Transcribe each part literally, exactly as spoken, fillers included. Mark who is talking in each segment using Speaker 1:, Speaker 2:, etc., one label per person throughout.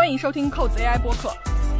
Speaker 1: 欢迎收听扣子 A I 播客。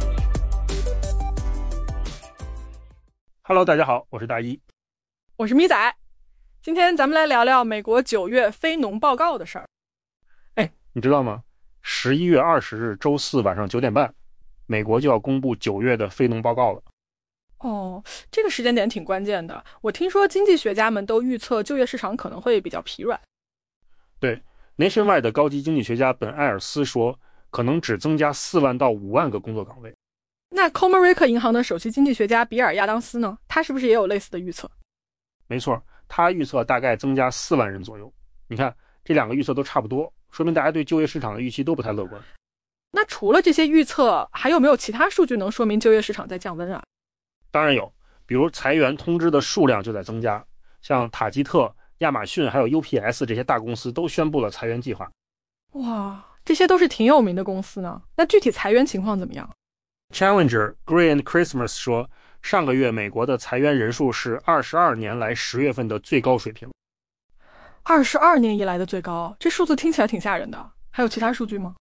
Speaker 2: Hello， 大家好，我是大一，
Speaker 1: 我是咪仔。今天咱们来聊聊美国九月非农报告的事儿。
Speaker 2: 哎，你知道吗？十一月二十日周四晚上九点半，美国就要公布九月的非农报告了。
Speaker 1: 哦，这个时间点挺关键的。我听说经济学家们都预测就业市场可能会比较疲软。
Speaker 2: 对 ，Nationwide 的高级经济学家本·艾尔斯说，可能只增加四万到五万个工作岗位。
Speaker 1: 那 Comerica 银行的首席经济学家比尔·亚当斯呢？他是不是也有类似的预测？
Speaker 2: 没错，他预测大概增加四万人左右。你看，这两个预测都差不多，说明大家对就业市场的预期都不太乐观。
Speaker 1: 那除了这些预测，还有没有其他数据能说明就业市场在降温啊？
Speaker 2: 当然有，比如裁员通知的数量就在增加，像塔吉特、亚马逊还有 U P S 这些大公司都宣布了裁员计划。
Speaker 1: 哇，这些都是挺有名的公司呢。那具体裁员情况怎么样？
Speaker 2: Challenger Gray and Christmas 说，上个月美国的裁员人数是二十二年来十月份的最高水平。
Speaker 1: 二十二年以来的最高，这数字听起来挺吓人的。还有其他数据吗？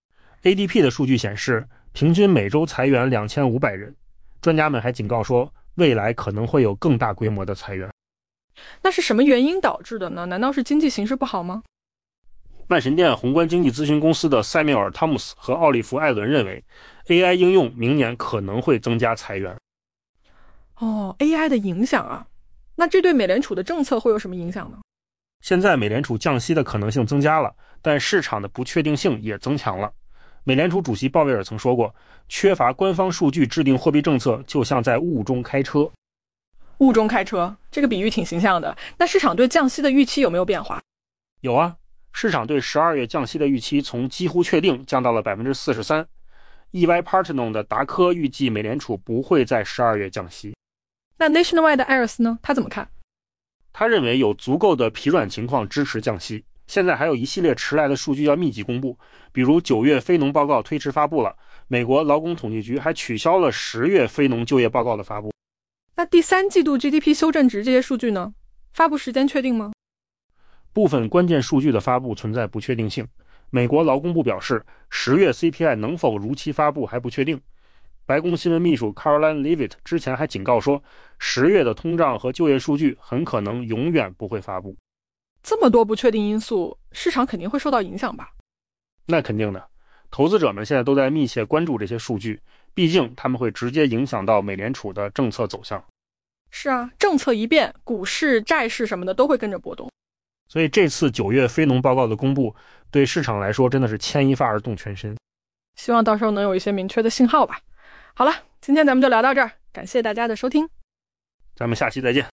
Speaker 2: A D P 的数据显示，平均每周裁员两千五百人。专家们还警告说，未来可能会有更大规模的裁员。
Speaker 1: 那是什么原因导致的呢？难道是经济形势不好吗？
Speaker 2: 万神殿宏观经济咨询公司的塞缪尔·汤姆斯和奥利弗·艾伦认为， A I 应用明年可能会增加裁员。
Speaker 1: 哦 ，A I 的影响啊，那这对美联储的政策会有什么影响呢？
Speaker 2: 现在美联储降息的可能性增加了，但市场的不确定性也增强了。美联储主席鲍威尔曾说过，缺乏官方数据制定货币政策就像在雾中开车。
Speaker 1: 雾中开车，这个比喻挺形象的。那市场对降息的预期有没有变化？
Speaker 2: 有啊，市场对十二月降息的预期从几乎确定降到了 百分之四十三。 E Y Partners 的达科预计美联储不会在十二月降息。
Speaker 1: 那 Nationwide 的艾尔斯呢？他怎么看？
Speaker 2: 他认为有足够的疲软情况支持降息。现在还有一系列迟来的数据要密集公布，比如九月非农报告推迟发布了，美国劳工统计局还取消了十月非农就业报告的发布。
Speaker 1: 那第三季度 G D P 修正值这些数据呢？发布时间确定吗？
Speaker 2: 部分关键数据的发布存在不确定性。美国劳工部表示，十月 C P I 能否如期发布还不确定。白宫新闻秘书 Caroline Leavitt 之前还警告说，十月的通胀和就业数据很可能永远不会发布。
Speaker 1: 这么多不确定因素，市场肯定会受到影响吧？
Speaker 2: 那肯定的，投资者们现在都在密切关注这些数据，毕竟他们会直接影响到美联储的政策走向。
Speaker 1: 是啊，政策一变，股市、债市什么的都会跟着波动。
Speaker 2: 所以这次九月非农报告的公布，对市场来说真的是牵一发而动全身。
Speaker 1: 希望到时候能有一些明确的信号吧。好了，今天咱们就聊到这儿，感谢大家的收听，
Speaker 2: 咱们下期再见。